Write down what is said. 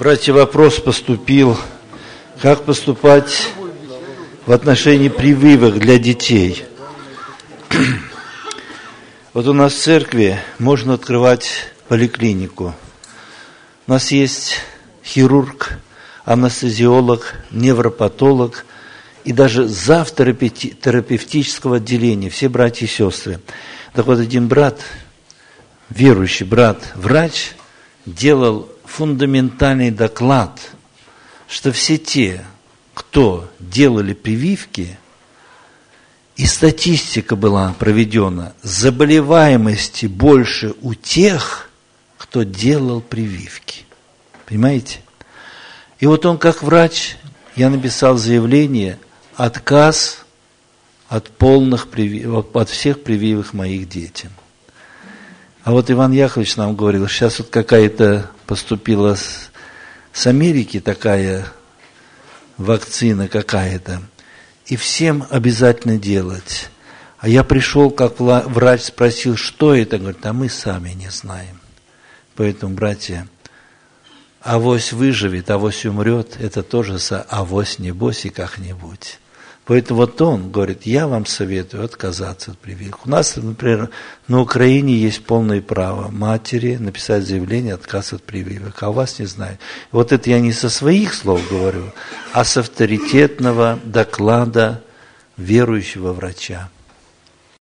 Братья, вопрос поступил, как поступать в отношении прививок для детей. Вот у нас в церкви можно открывать поликлинику. У нас есть хирург, анестезиолог, невропатолог и даже зав. Терапевтического отделения, все братья и сестры. Так вот, один брат, верующий брат, врач, делал фундаментальный доклад, что все те, кто делали прививки, и статистика была проведена, заболеваемости больше у тех, кто делал прививки. Понимаете? И вот он как врач, я написал заявление, отказ от полных прививок, от всех прививок моих детям. А вот Иван Яковлевич нам говорил, сейчас вот какая-то поступила с Америки такая вакцина какая-то, и всем обязательно делать. А я пришел, как врач, спросил, что это, говорит, а мы сами не знаем. Поэтому, братья, авось выживет, авось умрет, это тоже авось небось и как-нибудь. Поэтому вот он говорит, я вам советую отказаться от прививок. У нас, например, на Украине есть полное право матери написать заявление отказ от прививок, а у вас не знаю. Вот это я не со своих слов говорю, а с авторитетного доклада верующего врача.